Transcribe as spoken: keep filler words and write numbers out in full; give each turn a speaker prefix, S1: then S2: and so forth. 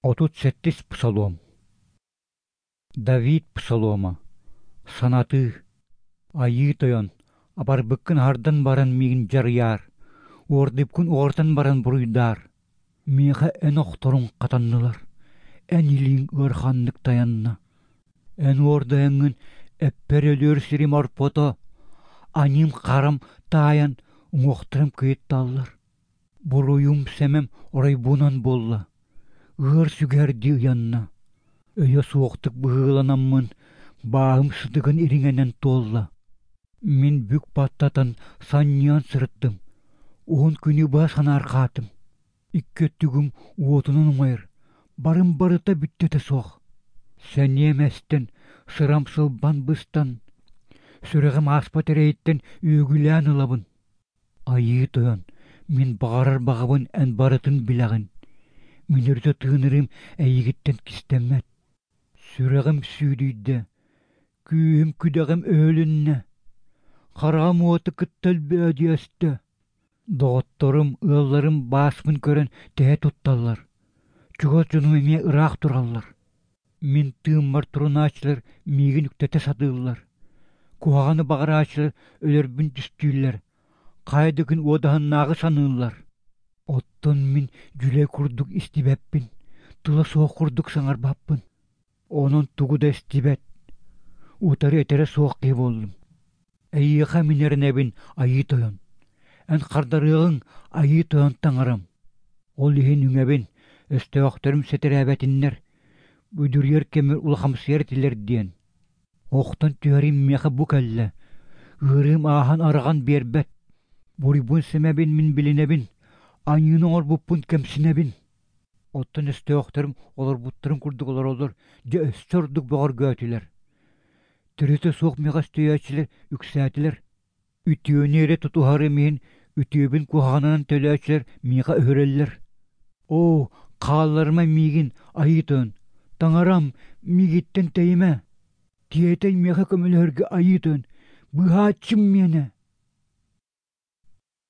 S1: Отут сеттис псалом. Давид псалома. Санаты. Айы тоян. Абарбыккын ардан баран мигин жарыяр. Ордыпкын ортан баран буруйдар. Меха эн окторун катаннылар. Эн илин ырханнык таянна. Эн орда эңін эппер өлөр сирим арпото. Аним карам таян уңоқтырым күйетталлар. Буруюм семем орай бунан болла. Ыр сүгерди уянна. Өйө суоқтык быгыланаммын. Бағым сыдыгын ириңенен толла. Мен бүк баттатан санниян сырыттым. Он күні ба санар қатым. Иккеттігім уотунун уңайыр. Барым барыта бүттете соқ. Сән еместен сырам сылбан быстан. Сүрегім аспа терейттен өгілән ылабын. Айы тоян. Мен бағарар бағабын ән барытын білағын. Минерді тыынырым әйігіттен кистемет. Сүрегім сүйдейді. Күйім күдәгім өлінне. Қарам оты кыттал бәдiyesті. Доғытторым, ылларым басмын көрін тәе тұтталар. Чуғат жынымеме ырақ тұралар. Мен тыыммар тұрын ачылар, мейгін үктәте садылар. Куағаны бағар ачылар, өлербін түстүйлер. Қайдығын одағын нағы санылар. Оттон мен жүле күрдік істебәппін. Тұла соқ күрдік саңар баппын. Onun tuğu da istibet. Utarı etere soğuk gibi oldum. Eyyiqa minerine bin ayı toyan. En kardarığın ayı toyan tanırım. Ol ihin üne bin östeoktörüm seterebetinler. Büdür yer kemir ulhamsı yertiler diyen. Oqtan tüyerim meğe bu kelle. Gırım ahan arağan berbet. Buribun semebin min bilinebin. Anyını or buppun kemsinebin. Ottan östeoktörüm olur buttırın kurduk olur olur. De östürdük bağır götüler. Türüte soğuk meğaz tüyaçiler, yükseltiler. Ütüyü nere tutuharı meğin, ütüyübün kuhanının töleçiler, meğe öğreller. O, kağlarıma meğin ayıtın. Tanıram, meğitten teyime. Tiyetey meğe kömülörgü ayıtın. Bıhaçım mene.